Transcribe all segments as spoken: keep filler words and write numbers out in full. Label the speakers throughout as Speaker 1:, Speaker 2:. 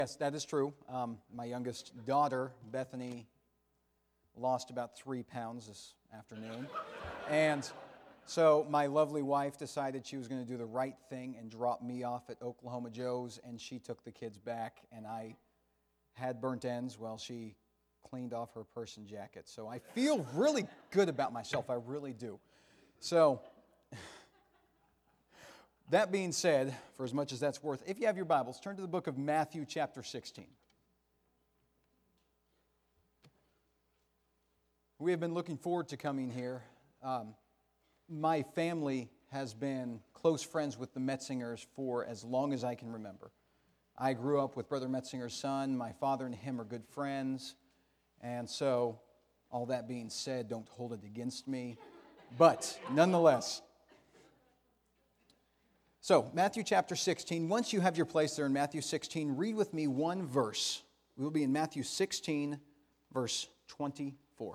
Speaker 1: Yes, that is true. Um, my youngest daughter, Bethany, lost about three pounds this afternoon. And so my lovely wife decided she was going to do the right thing and drop me off at Oklahoma Joe's, and she took the kids back, and I had burnt ends while she cleaned off her purse and jacket. So I feel really good about myself. I really do. So that being said, for as much as that's worth, if you have your Bibles, turn to the book of Matthew chapter sixteen. We have been looking forward to coming here. Um, my family has been close friends with the Metzingers for as long as I can remember. I grew up with Brother Metzinger's son. My father and him are good friends. And so, all that being said, don't hold it against me. But, nonetheless. So, Matthew chapter sixteen. Once you have your place there in Matthew sixteen, read with me one verse. We will be in Matthew sixteen, verse twenty-four.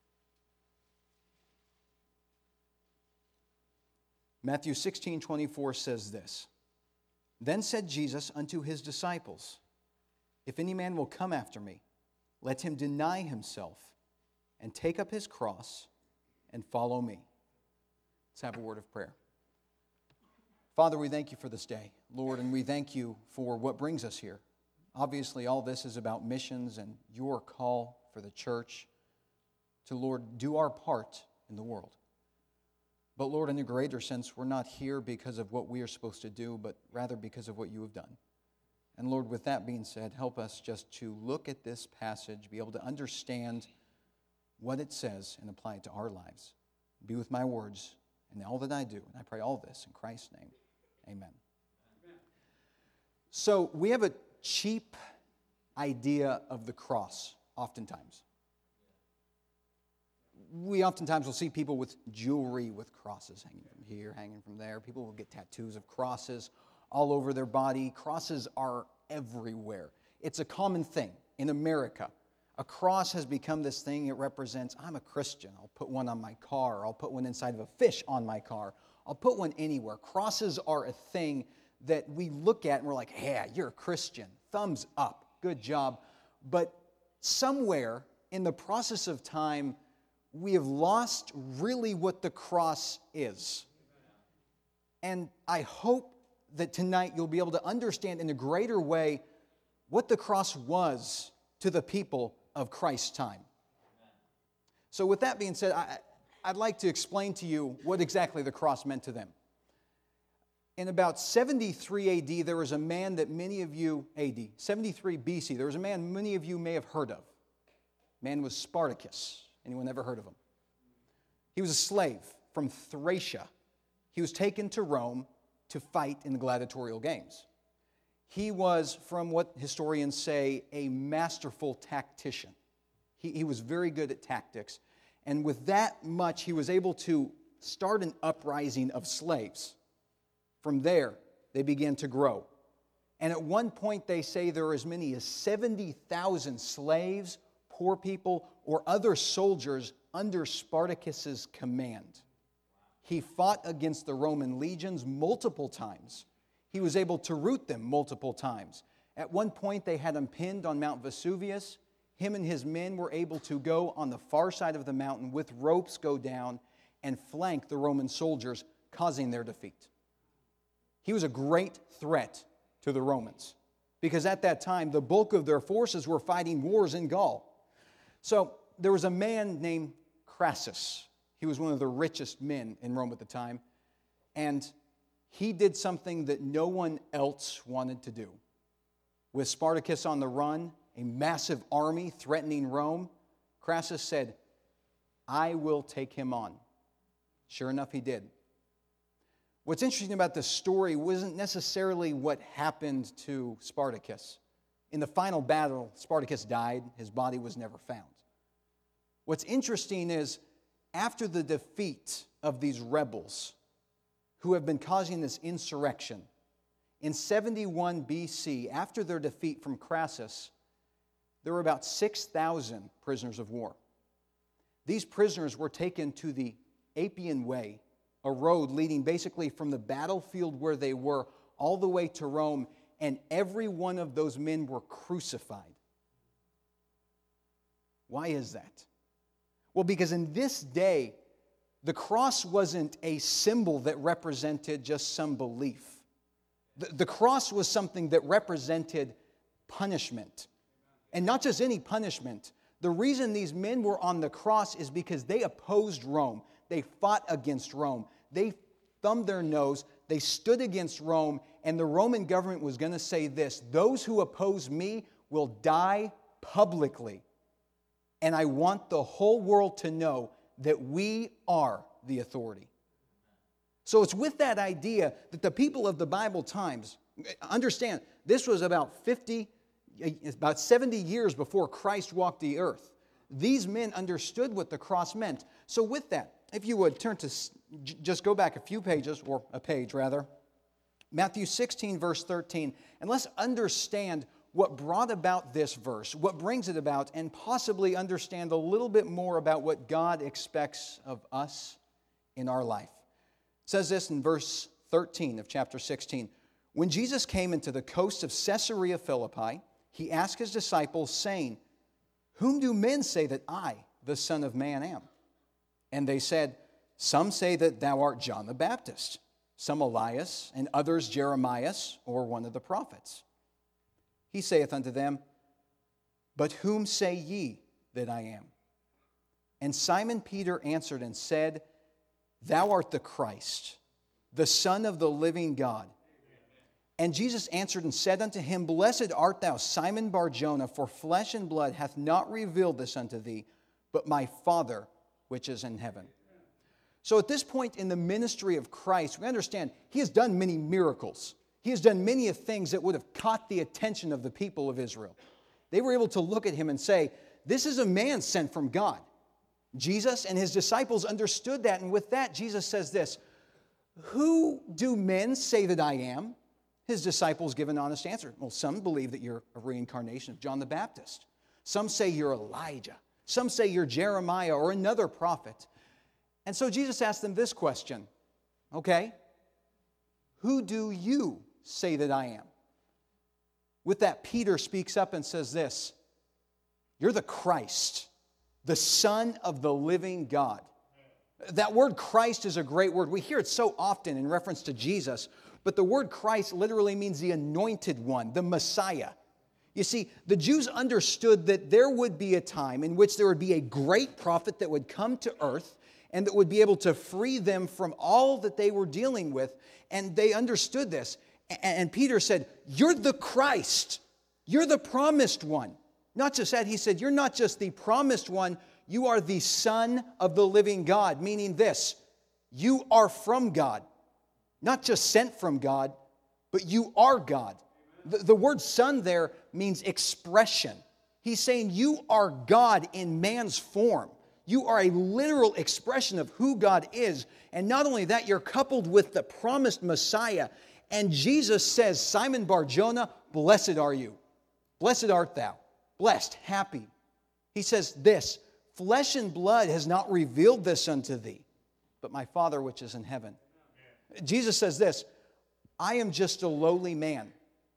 Speaker 1: Matthew sixteen, twenty-four says this. Then said Jesus unto his disciples, If any man will come after me, let him deny himself and take up his cross and follow me. Let's have a word of prayer. Father, we thank you for this day, Lord, and we thank you for what brings us here. Obviously, all this is about missions and your call for the church to, Lord, do our part in the world. But, Lord, in a greater sense, we're not here because of what we are supposed to do, but rather because of what you have done. And, Lord, with that being said, help us just to look at this passage, be able to understand what it says and apply it to our lives. Be with my words and all that I do. And I pray all this in Christ's name. Amen. Amen. So we have a cheap idea of the cross oftentimes. We oftentimes will see people with jewelry with crosses hanging from here, hanging from there. People will get tattoos of crosses all over their body. Crosses are everywhere. It's a common thing in America. A cross has become this thing. It represents, I'm a Christian. I'll put one on my car. I'll put one inside of a fish on my car. I'll put one anywhere. Crosses are a thing that we look at and we're like, yeah, you're a Christian. Thumbs up. Good job. But somewhere in the process of time, we have lost really what the cross is. And I hope that tonight you'll be able to understand in a greater way what the cross was to the people of Christ's time. So with that being said, I, I'd like to explain to you what exactly the cross meant to them. In about seventy-three A D, there was a man that many of you, A D, seventy-three B C, there was a man many of you may have heard of. Man was Spartacus. Anyone ever heard of him? He was a slave from Thracia. He was taken to Rome to fight in the gladiatorial games. He was, from what historians say, a masterful tactician. He, he was very good at tactics. And with that much, he was able to start an uprising of slaves. From there, they began to grow. And at one point, they say there were as many as seventy thousand slaves, poor people, or other soldiers under Spartacus's command. He fought against the Roman legions multiple times. He was able to rout them multiple times. At one point, they had him pinned on Mount Vesuvius. Him and his men were able to go on the far side of the mountain with ropes go down and flank the Roman soldiers, causing their defeat. He was a great threat to the Romans because at that time, the bulk of their forces were fighting wars in Gaul. So there was a man named Crassus. He was one of the richest men in Rome at the time, and he did something that no one else wanted to do. With Spartacus on the run, a massive army threatening Rome, Crassus said, I will take him on. Sure enough, he did. What's interesting about this story wasn't necessarily what happened to Spartacus. In the final battle, Spartacus died. His body was never found. What's interesting is, after the defeat of these rebels who have been causing this insurrection, in seventy-one B C, after their defeat from Crassus, there were about six thousand prisoners of war. These prisoners were taken to the Appian Way, a road leading basically from the battlefield where they were all the way to Rome, and every one of those men were crucified. Why is that? Well, because in this day, the cross wasn't a symbol that represented just some belief. The, the cross was something that represented punishment. And not just any punishment. The reason these men were on the cross is because they opposed Rome. They fought against Rome. They thumbed their nose. They stood against Rome. And the Roman government was going to say this: those who oppose me will die publicly. And I want the whole world to know that we are the authority. So it's with that idea that the people of the Bible times, understand, this was about fifty, about seventy years before Christ walked the earth. These men understood what the cross meant. So with that, if you would turn to, just go back a few pages, or a page rather, Matthew sixteen, verse thirteen, and let's understand what brought about this verse, what brings it about, and possibly understand a little bit more about what God expects of us in our life. It says this in verse thirteen of chapter sixteen. When Jesus came into the coast of Caesarea Philippi, he asked his disciples, saying, "Whom do men say that I, the Son of Man, am?" And they said, "Some say that thou art John the Baptist, some Elias, and others Jeremiah, or one of the prophets." He saith unto them, "But whom say ye that I am?" And Simon Peter answered and said, "Thou art the Christ, the Son of the living God." And Jesus answered and said unto him, "Blessed art thou, Simon Bar-Jonah, for flesh and blood hath not revealed this unto thee, but my Father which is in heaven." So at this point in the ministry of Christ, we understand he has done many miracles. He has done many of things that would have caught the attention of the people of Israel. They were able to look at him and say, this is a man sent from God. Jesus and his disciples understood that, and with that, Jesus says this, "Who do men say that I am?" His disciples give an honest answer. Well, some believe that you're a reincarnation of John the Baptist. Some say you're Elijah. Some say you're Jeremiah or another prophet. And so Jesus asked them this question, okay, who do you say that I am? With that, Peter speaks up and says this, "You're the Christ, the Son of the living God." That word Christ is a great word. We hear it so often in reference to Jesus, but the word Christ literally means the anointed one, the Messiah. You see, the Jews understood that there would be a time in which there would be a great prophet that would come to earth and that would be able to free them from all that they were dealing with, and they understood this. And Peter said, "You're the Christ. You're the promised one." Not just that, he said, "You're not just the promised one, you are the Son of the living God," meaning this, you are from God. Not just sent from God, but you are God. The, the word son there means expression. He's saying you are God in man's form. You are a literal expression of who God is. And not only that, you're coupled with the promised Messiah. And Jesus says, "Simon Bar-Jonah, blessed are you. Blessed art thou. Blessed, happy." He says this, "Flesh and blood has not revealed this unto thee, but my Father which is in heaven." Jesus says this, "I am just a lowly man.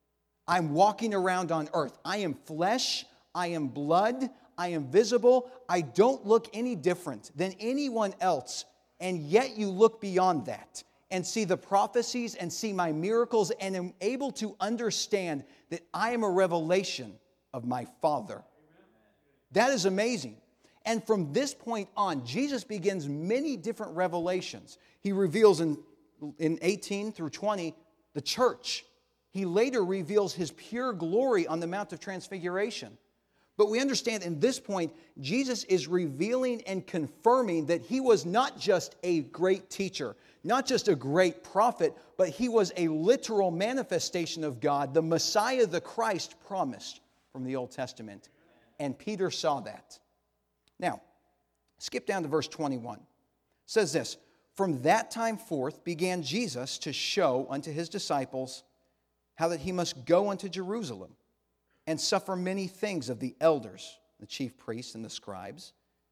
Speaker 1: I'm walking around on earth. I am flesh. I am blood. I am visible. I don't look any different than anyone else. And yet you look beyond that and see the prophecies and see my miracles and am able to understand that I am a revelation of my Father." That is amazing. And from this point on, Jesus begins many different revelations. He reveals in, in eighteen through twenty the church. He later reveals his pure glory on the Mount of Transfiguration. But we understand in this point, Jesus is revealing and confirming that he was not just a great teacher, not just a great prophet, but he was a literal manifestation of God, the Messiah, the Christ promised from the Old Testament. And Peter saw that. Now, skip down to verse twenty-one. It says this, "From that time forth began Jesus to show unto his disciples how that he must go unto Jerusalem and suffer many things of the elders, the chief priests, and the scribes,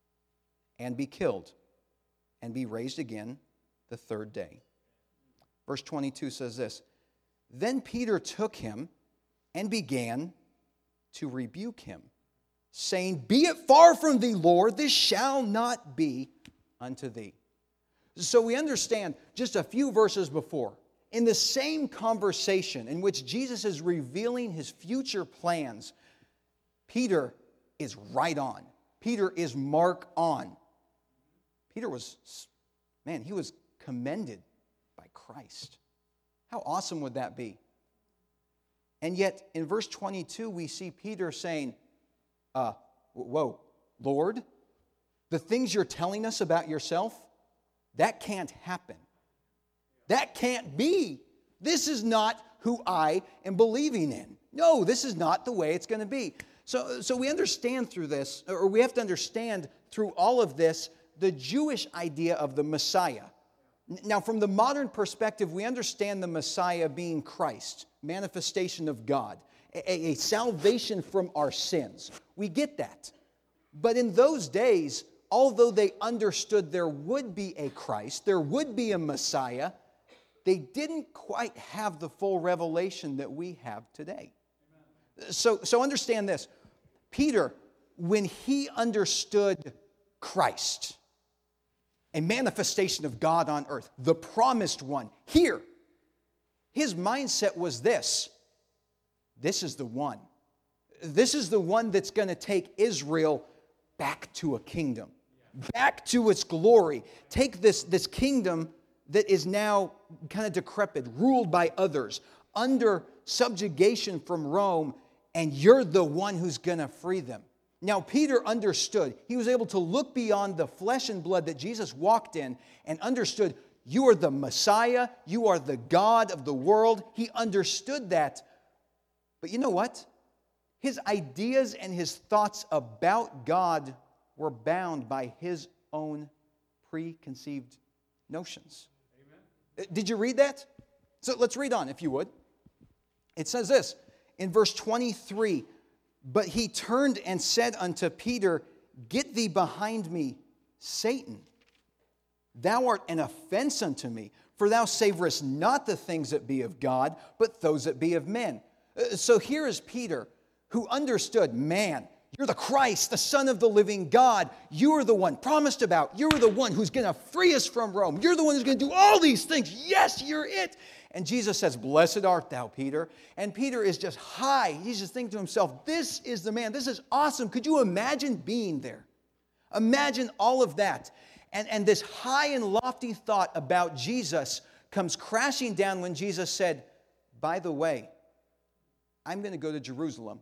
Speaker 1: and be killed, and be raised again the third day." Verse twenty-two says this, "Then Peter took him and began to rebuke him, saying, Be it far from thee, Lord, this shall not be unto thee. So we understand just a few verses before, in the same conversation in which Jesus is revealing his future plans, Peter is right on. Peter is mark on. Peter was, man, he was commended by Christ. How awesome would that be? And yet, in verse twenty-two, we see Peter saying, uh, whoa, Lord, the things you're telling us about yourself, that can't happen. That can't be. This is not who I am believing in. No, this is not the way it's going to be. So, so we understand through this, or we have to understand through all of this, the Jewish idea of the Messiah. Now, from the modern perspective, we understand the Messiah being Christ, manifestation of God, a, a salvation from our sins. We get that. But in those days, although they understood there would be a Christ, there would be a Messiah, they didn't quite have the full revelation that we have today. So, so understand this. Peter, when he understood Christ, a manifestation of God on earth, the promised one, here, his mindset was this. This is the one. This is the one that's going to take Israel back to a kingdom, back to its glory. Take this, this kingdom that is now kind of decrepit, ruled by others, under subjugation from Rome, and you're the one who's going to free them. Now, Peter understood. He was able to look beyond the flesh and blood that Jesus walked in and understood, you are the Messiah, you are the God of the world. He understood that. But you know what? His ideas and his thoughts about God were bound by his own preconceived notions. Amen. Did you read that? So let's read on, if you would. It says this in verse twenty-three, But he turned and said unto Peter, Get thee behind me, Satan. Thou art an offense unto me, for thou savorest not the things that be of God, but those that be of men. So here is Peter, who understood, man, you're the Christ, the Son of the living God. You are the one promised about. You're the one who's going to free us from Rome. You're the one who's going to do all these things. Yes, you're it. And Jesus says, Blessed art thou, Peter. And Peter is just high. He's just thinking to himself, this is the man. This is awesome. Could you imagine being there? Imagine all of that. And, and this high and lofty thought about Jesus comes crashing down when Jesus said, By the way, I'm going to go to Jerusalem,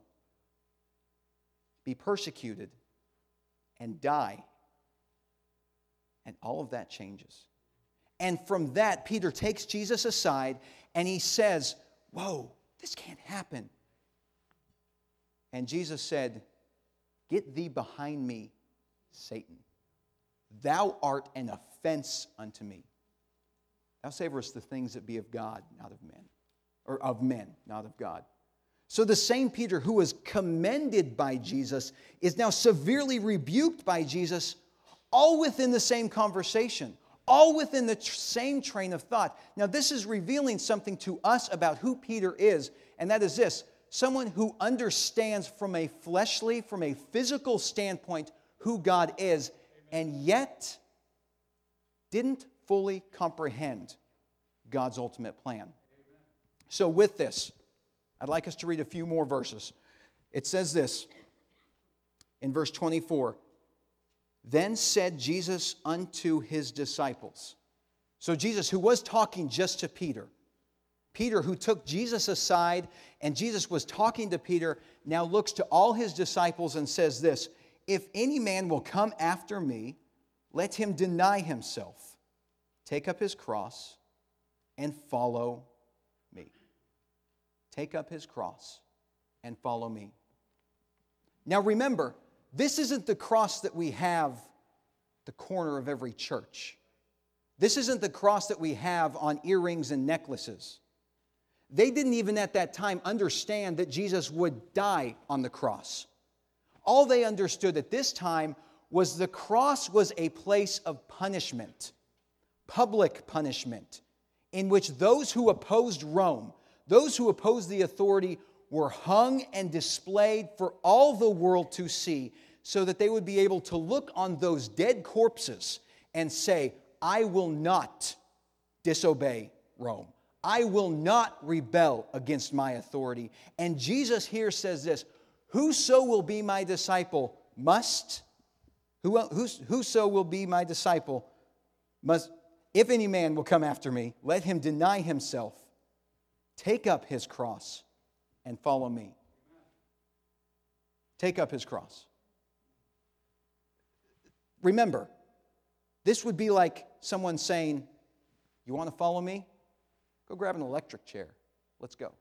Speaker 1: be persecuted, and die. And all of that changes. And from that, Peter takes Jesus aside and he says, Whoa, this can't happen. And Jesus said, Get thee behind me, Satan. Thou art an offense unto me. Thou savorest the things that be of God, not of men. Or of men, not of God. So the same Peter who was commended by Jesus is now severely rebuked by Jesus, all within the same conversation, all within the tr- same train of thought. Now this is revealing something to us about who Peter is, and that is this: someone who understands from a fleshly, from a physical standpoint who God is, and yet didn't fully comprehend God's ultimate plan. So with this, I'd like us to read a few more verses. It says this in verse twenty-four, Then said Jesus unto his disciples. So Jesus, who was talking just to Peter, Peter who took Jesus aside and Jesus was talking to Peter, now looks to all his disciples and says this, If any man will come after me, let him deny himself, take up his cross, and follow me. Take up his cross and follow me. Now remember, this isn't the cross that we have at the corner of every church. This isn't the cross that we have on earrings and necklaces. They didn't even at that time understand that Jesus would die on the cross. All they understood at this time was the cross was a place of punishment, public punishment, in which those who opposed Rome, those who opposed the authority, were hung and displayed for all the world to see, so that they would be able to look on those dead corpses and say, I will not disobey Rome. I will not rebel against my authority. And Jesus here says this, whoso will be my disciple must, who, whoso will be my disciple must, if any man will come after me, let him deny himself, take up his cross, and follow me. Take up his cross. Remember, this would be like someone saying, you want to follow me? Go grab an electric chair. Let's go.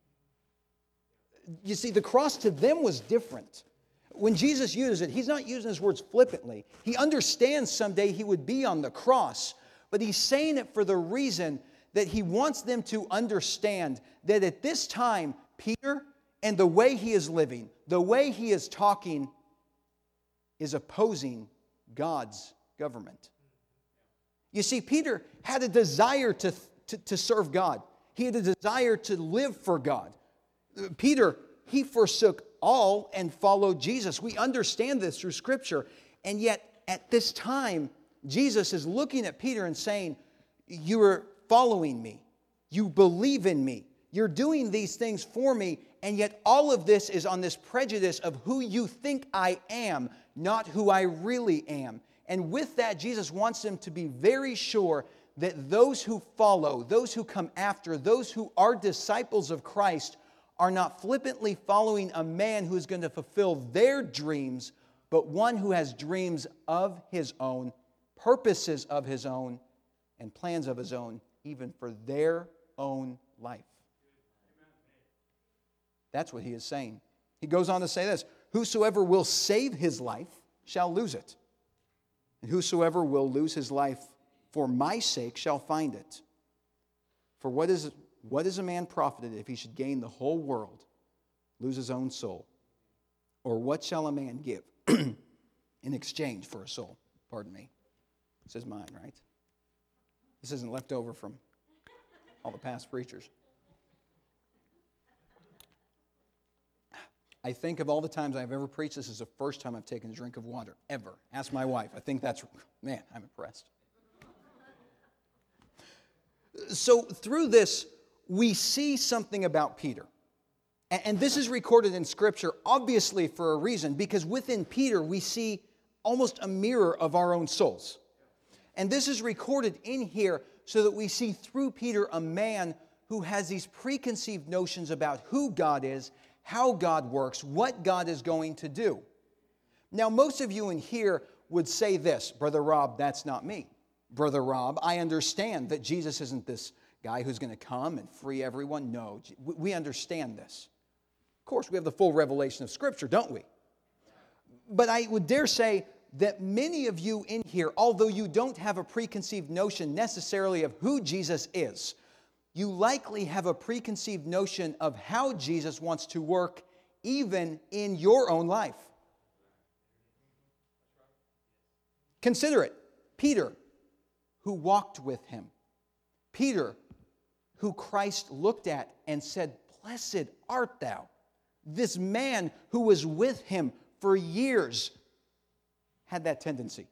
Speaker 1: You see, the cross to them was different. When Jesus uses it, he's not using his words flippantly. He understands someday he would be on the cross, but he's saying it for the reason that he wants them to understand that at this time, Peter and the way he is living, the way he is talking, is opposing God's government. You see, Peter had a desire to, to, to serve God. He had a desire to live for God. Peter, he forsook all and followed Jesus. We understand this through Scripture. And yet, at this time, Jesus is looking at Peter and saying, you are following me. You believe in me. You're doing these things for me. And yet all of this is on this prejudice of who you think I am, not who I really am. And with that, Jesus wants them to be very sure that those who follow, those who come after, those who are disciples of Christ are not flippantly following a man who is going to fulfill their dreams, but one who has dreams of his own, purposes of his own, and plans of his own, even for their own life. That's what he is saying. He goes on to say this, whosoever will save his life shall lose it. And whosoever will lose his life for my sake shall find it. For what is, what is a man profited if he should gain the whole world, lose his own soul? Or what shall a man give in exchange for a soul? Pardon me. This is mine, right? This isn't left over from all the past preachers. I think of all the times I've ever preached, this is the first time I've taken a drink of water, ever. Ask my wife. I think that's, man, I'm impressed. So through this, we see something about Peter. And this is recorded in Scripture, obviously for a reason, because within Peter we see almost a mirror of our own souls. And this is recorded in here so that we see through Peter a man who has these preconceived notions about who God is, how God works, what God is going to do. Now, most of you in here would say this, Brother Rob, that's not me. Brother Rob, I understand that Jesus isn't this guy who's going to come and free everyone. No, we understand this. Of course, we have the full revelation of Scripture, don't we? But I would dare say that many of you in here, although you don't have a preconceived notion necessarily of who Jesus is, you likely have a preconceived notion of how Jesus wants to work even in your own life. Consider it. Peter, who walked with him. Peter, who Christ looked at and said, "Blessed art thou." This man who was with him for years had that tendency.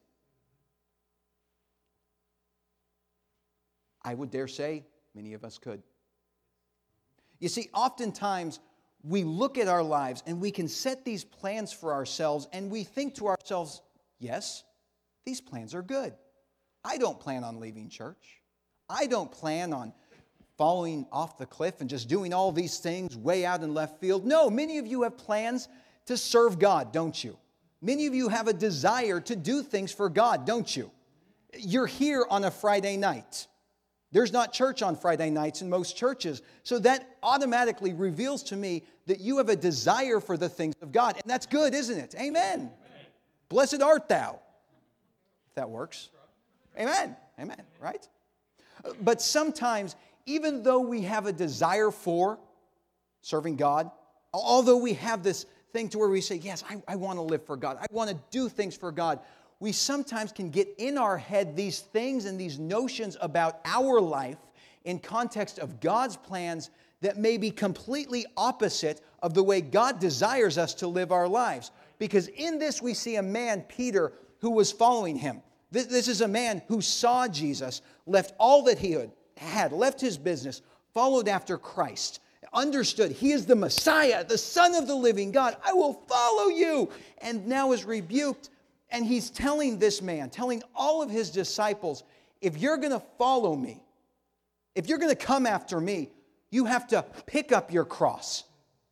Speaker 1: I would dare say many of us could. You see, oftentimes we look at our lives and we can set these plans for ourselves and we think to ourselves, yes, these plans are good. I don't plan on leaving church. I don't plan on falling off the cliff and just doing all these things way out in left field. No, many of you have plans to serve God, don't you? Many of you have a desire to do things for God, don't you? You're here on a Friday night. There's not church on Friday nights in most churches. So that automatically reveals to me that you have a desire for the things of God. And that's good, isn't it? Amen. Amen. Blessed art thou. If that works. Amen. Amen. Right? But sometimes, even though we have a desire for serving God, although we have this thing to where we say, yes, I, I want to live for God. I want to do things for God. We sometimes can get in our head these things and these notions about our life in context of God's plans that may be completely opposite of the way God desires us to live our lives. Because in this we see a man, Peter, who was following him. This, this is a man who saw Jesus, left all that he had, left his business, followed after Christ, understood he is the Messiah, the Son of the living God. I will follow you. And now is rebuked. And he's telling this man, telling all of his disciples, if you're going to follow me, if you're going to come after me, you have to pick up your cross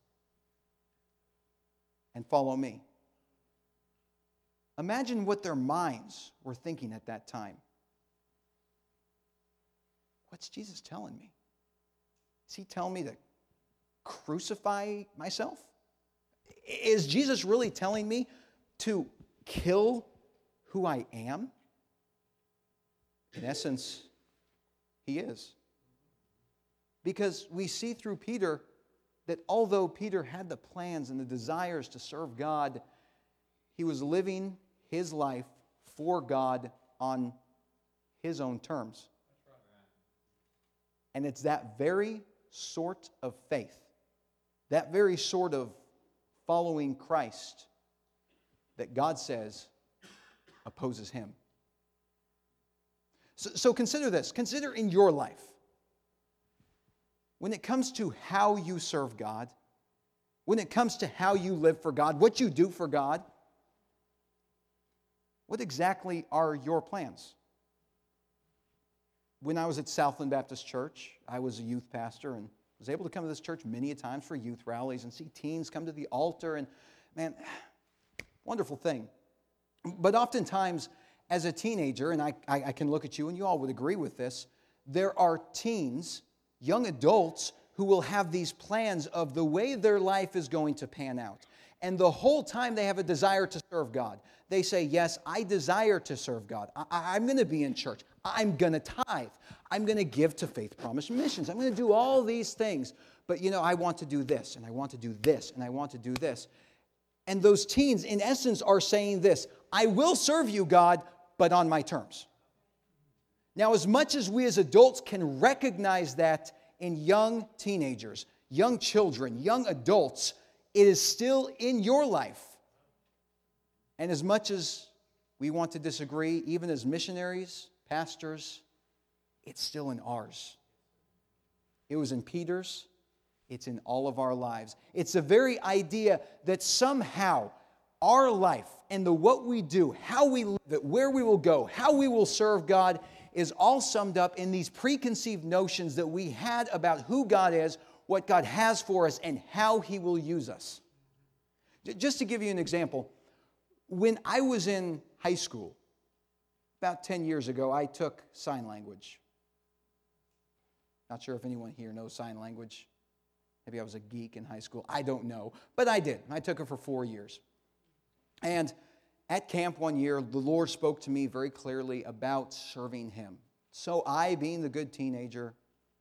Speaker 1: and follow me. Imagine what their minds were thinking at that time. What's Jesus telling me? Is he telling me to crucify myself? Is Jesus really telling me to kill who I am? In essence, he is. Because we see through Peter that although Peter had the plans and the desires to serve God, he was living his life for God on his own terms. And it's that very sort of faith, that very sort of following Christ that God says opposes him. So, so consider this. Consider in your life, when it comes to how you serve God, when it comes to how you live for God, what you do for God, what exactly are your plans? When I was at Southland Baptist Church, I was a youth pastor and was able to come to this church many a times for youth rallies and see teens come to the altar, and man, wonderful thing. But oftentimes, as a teenager, and I, I, I can look at you and you all would agree with this, there are teens, young adults, who will have these plans of the way their life is going to pan out. And the whole time they have a desire to serve God. They say, yes, I desire to serve God. I, I'm going to be in church. I'm going to tithe. I'm going to give to Faith Promise Missions. I'm going to do all these things. But, you know, I want to do this, and I want to do this, and I want to do this. And those teens, in essence, are saying this: I will serve you, God, but on my terms. Now, as much as we as adults can recognize that in young teenagers, young children, young adults, it is still in your life. And as much as we want to disagree, even as missionaries, pastors, it's still in ours. It was in Peter's. It's in all of our lives. It's the very idea that somehow our life and the what we do, how we live it, where we will go, how we will serve God is all summed up in these preconceived notions that we had about who God is, what God has for us, and how He will use us. Just to give you an example, when I was in high school, about ten years ago, I took sign language. Not sure if anyone here knows sign language. Maybe I was a geek in high school. I don't know. But I did. I took it for four years. And at camp one year, the Lord spoke to me very clearly about serving Him. So I, being the good teenager,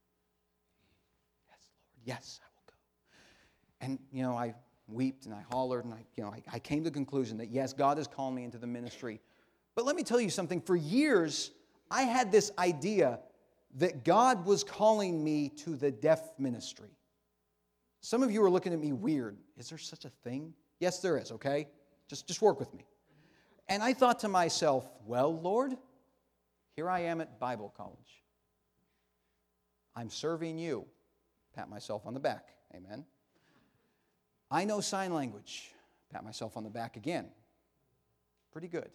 Speaker 1: yes, Lord, yes, I will go. And, you know, I wept and I hollered and I, you know, I, I came to the conclusion that, yes, God has called me into the ministry. But let me tell you something. For years, I had this idea that God was calling me to the deaf ministry. Some of you are looking at me weird. Is there such a thing? Yes, there is, okay? Just, just work with me. And I thought to myself, well, Lord, here I am at Bible college. I'm serving you. Pat myself on the back. Amen. I know sign language. Pat myself on the back again. Pretty good.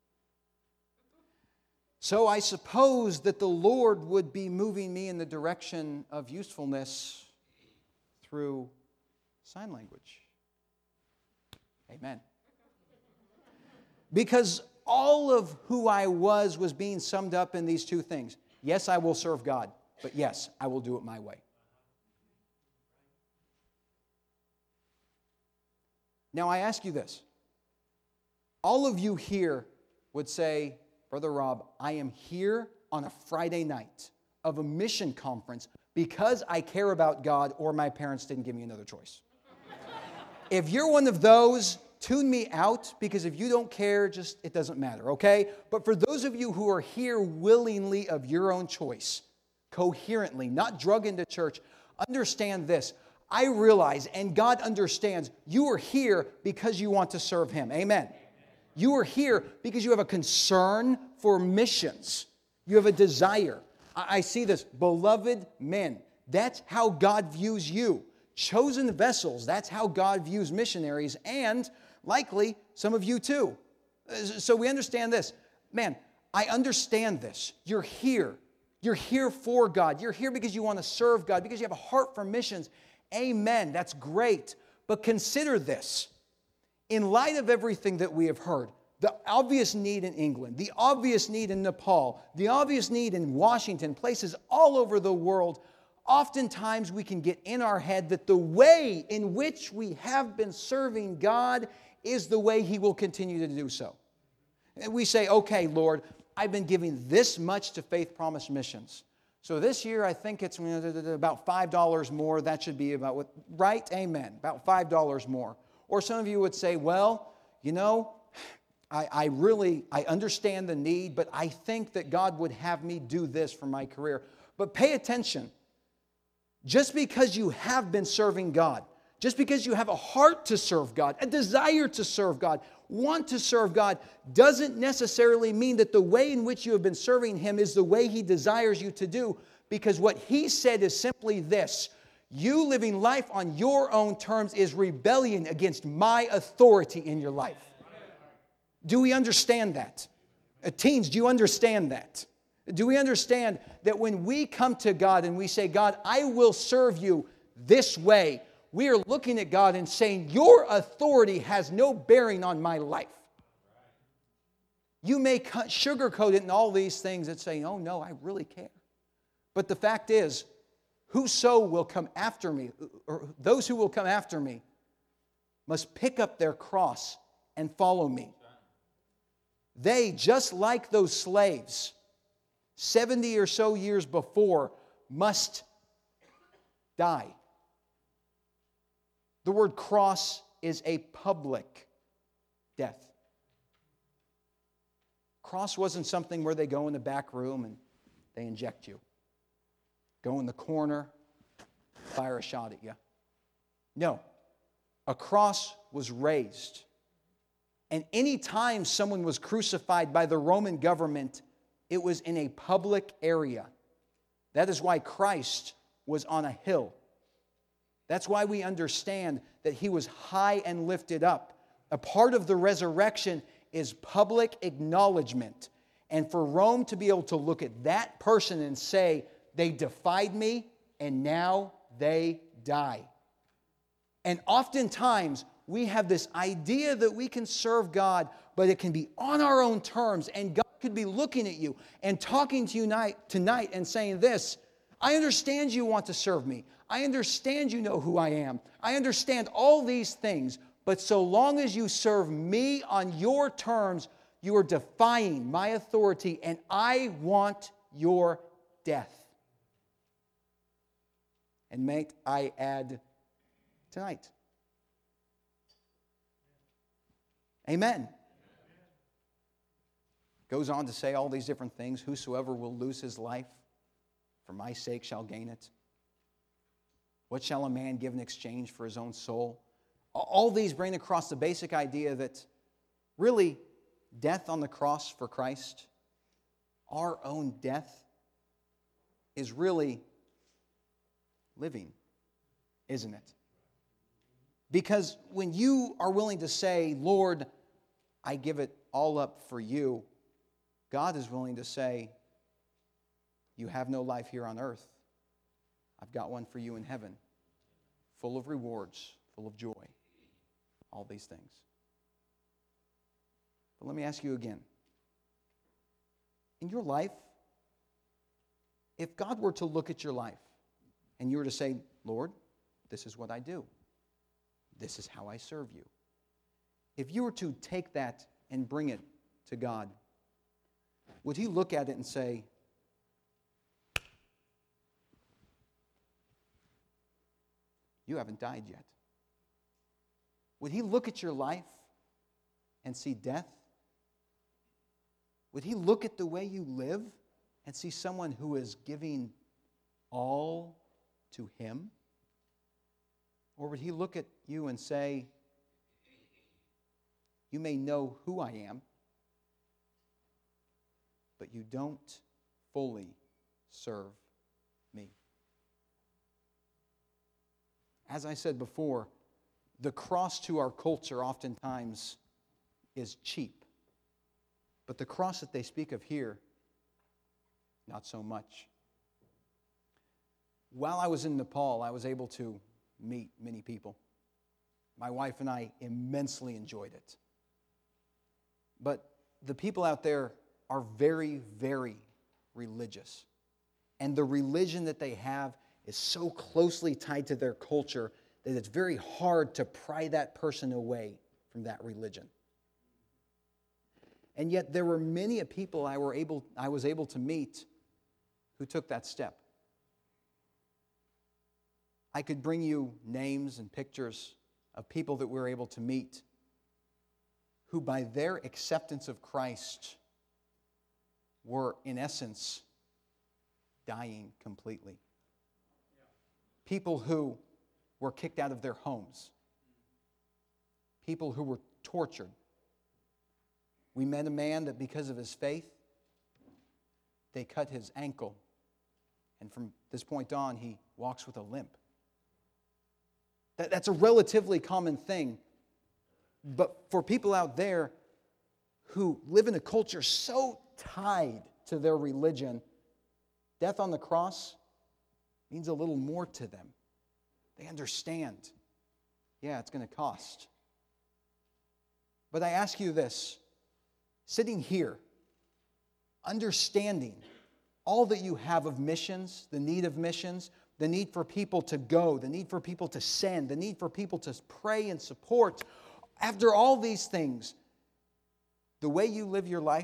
Speaker 1: So I suppose that the Lord would be moving me in the direction of usefulness through sign language. Amen. Because all of who I was was being summed up in these two things. Yes, I will serve God, but yes, I will do it my way. Now I ask you this. All of you here would say, Brother Rob, I am here on a Friday night of a mission conference because I care about God or my parents didn't give me another choice. If you're one of those, tune me out, because if you don't care, just it doesn't matter, okay? But for those of you who are here willingly of your own choice, coherently, not drug into church, understand this. I realize, and God understands, you are here because you want to serve Him. Amen. You are here because you have a concern for missions. You have a desire. I, I see this. Beloved men. That's how God views you. Chosen vessels. That's how God views missionaries. And likely some of you too. So we understand this. Man, I understand this. You're here. You're here for God. You're here because you want to serve God, because you have a heart for missions. Amen. That's great. But consider this. In light of everything that we have heard, the obvious need in England, the obvious need in Nepal, the obvious need in Washington, places all over the world, oftentimes we can get in our head that the way in which we have been serving God is the way He will continue to do so. And we say, okay, Lord, I've been giving this much to Faith Promise Missions. So this year, I think it's about five dollars more. That should be about what, right? Amen. About five dollars more. Or some of you would say, well, you know, I, I really, I understand the need, but I think that God would have me do this for my career. But pay attention. Just because you have been serving God, just because you have a heart to serve God, a desire to serve God, want to serve God, doesn't necessarily mean that the way in which you have been serving Him is the way He desires you to do. Because what He said is simply this: you living life on your own terms is rebellion against my authority in your life. Do we understand that? Uh, teens, do you understand that? Do we understand that when we come to God and we say, God, I will serve you this way, we are looking at God and saying, your authority has no bearing on my life. You may sugarcoat it and all these things and say, oh no, I really care. But the fact is, whoso will come after me, or those who will come after me, must pick up their cross and follow me. They, just like those slaves, seventy or so years before, must die. The word cross is a public death. Cross wasn't something where they go in the back room and they inject you. Go in the corner, fire a shot at you. No. A cross was raised. And any time someone was crucified by the Roman government, it was in a public area. That is why Christ was on a hill. That's why we understand that He was high and lifted up. A part of the resurrection is public acknowledgement. And for Rome to be able to look at that person and say, they defied me and now they die. And oftentimes we have this idea that we can serve God, but it can be on our own terms, and God could be looking at you and talking to you tonight, tonight and saying this: I understand you want to serve me. I understand you know who I am. I understand all these things, but so long as you serve me on your terms, you are defying my authority, and I want your death. And might I add tonight? Amen. Goes on to say all these different things. Whosoever will lose his life for my sake shall gain it. What shall a man give in exchange for his own soul? All these bring across the basic idea that really death on the cross for Christ, our own death, is really living, isn't it? Because when you are willing to say, Lord, I give it all up for you, God is willing to say, you have no life here on earth. I've got one for you in heaven, full of rewards, full of joy, all these things. But let me ask you again. In your life, if God were to look at your life and you were to say, Lord, this is what I do. This is how I serve you. If you were to take that and bring it to God, would He look at it and say, you haven't died yet? Would He look at your life and see death? Would He look at the way you live and see someone who is giving all to him? Or would he look at you and say, you may know who I am, but you don't fully serve me? As I said before, the cross to our culture oftentimes is cheap. But the cross that they speak of here, not so much. While I was in Nepal, I was able to meet many people. My wife and I immensely enjoyed it. But the people out there are very, very religious. And the religion that they have is so closely tied to their culture that it's very hard to pry that person away from that religion. And yet there were many people I, were able, I was able to meet who took that step. I could bring you names and pictures of people that we were able to meet who by their acceptance of Christ were, in essence, dying completely. People who were kicked out of their homes. People who were tortured. We met a man that because of his faith, they cut his ankle. And from this point on, he walks with a limp. That, that's a relatively common thing. But for people out there who live in a culture so tied to their religion, death on the cross means a little more to them. They understand. Yeah, it's going to cost. But I ask you this, sitting here, understanding all that you have of missions, the need of missions, the need for people to go, the need for people to send, the need for people to pray and support. After all these things, the way you live your life,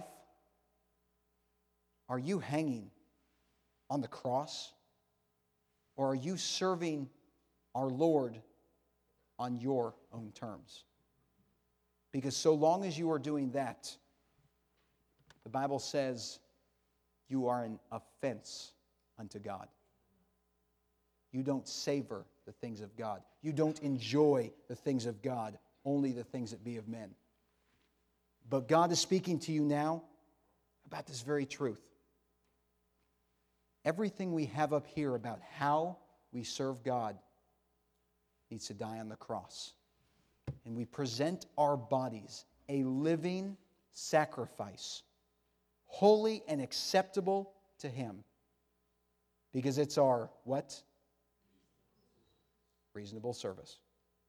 Speaker 1: are you hanging on the cross? Or are you serving our Lord on your own terms? Because so long as you are doing that, the Bible says you are an offense unto God. You don't savor the things of God. You don't enjoy the things of God, only the things that be of men. But God is speaking to you now about this very truth. Everything we have up here about how we serve God needs to die on the cross. And we present our bodies a living sacrifice, holy and acceptable to Him. Because it's our, what? Reasonable service.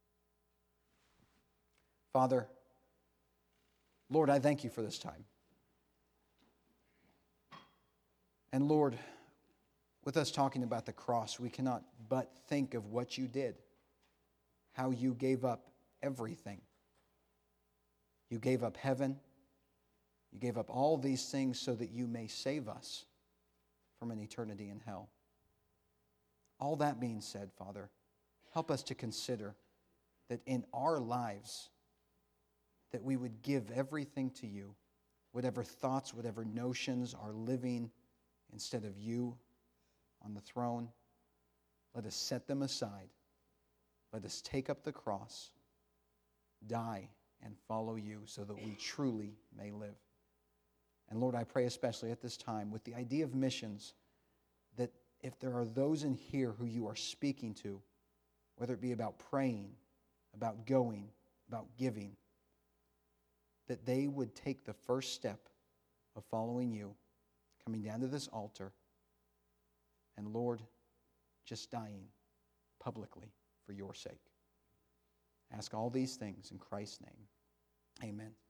Speaker 1: Father, Lord, I thank you for this time. And Lord, with us talking about the cross, we cannot but think of what you did, how you gave up everything. You gave up heaven. You gave up all these things so that you may save us from an eternity in hell. All that being said, Father, help us to consider that in our lives, that we would give everything to you, whatever thoughts, whatever notions are living instead of you on the throne. Let us set them aside. Let us take up the cross, die, and follow you so that we truly may live. And Lord, I pray especially at this time with the idea of missions, that if there are those in here who you are speaking to, whether it be about praying, about going, about giving, that they would take the first step of following you, coming down to this altar, and Lord, just dying publicly for your sake. Ask all these things in Christ's name. Amen.